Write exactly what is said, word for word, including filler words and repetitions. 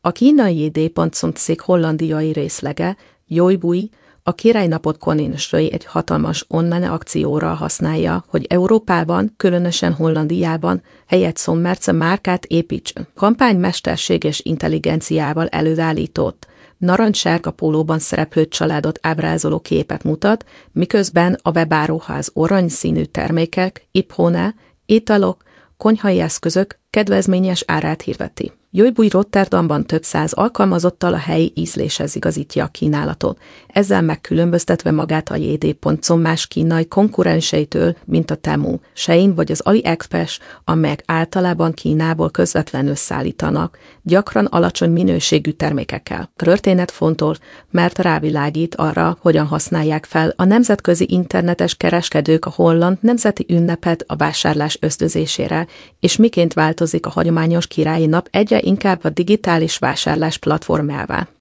A kínai j d pont com cég hollandiai részlege, Joibui, a királynapot konninsrai egy hatalmas online akcióra használja, hogy Európában, különösen Hollandiában helyett szommerce márkát építsön. Kampány mesterséges intelligenciával előállított, narancssárga pólóban szereplő családot ábrázoló képet mutat, miközben a webáruház aranyszínű termékek, ipphone, italok, konyhai eszközök kedvezményes árát hirdeti. Joibui Rotterdamban több száz alkalmazottal a helyi ízléshez igazítja a kínálatot, ezzel megkülönböztetve magát a j d pont com más kínai konkurenseitől, mint a Temu, Shein vagy az AliExpress, amelyek általában Kínából közvetlenül szállítanak, gyakran alacsony minőségű termékekkel. A történet fontos, mert rávilágít arra, hogyan használják fel a nemzetközi internetes kereskedők a holland nemzeti ünnepet a vásárlás ösztönzésére, és miként változik a hagyományos királyi nap egyre inkább a digitális vásárlás platformjává.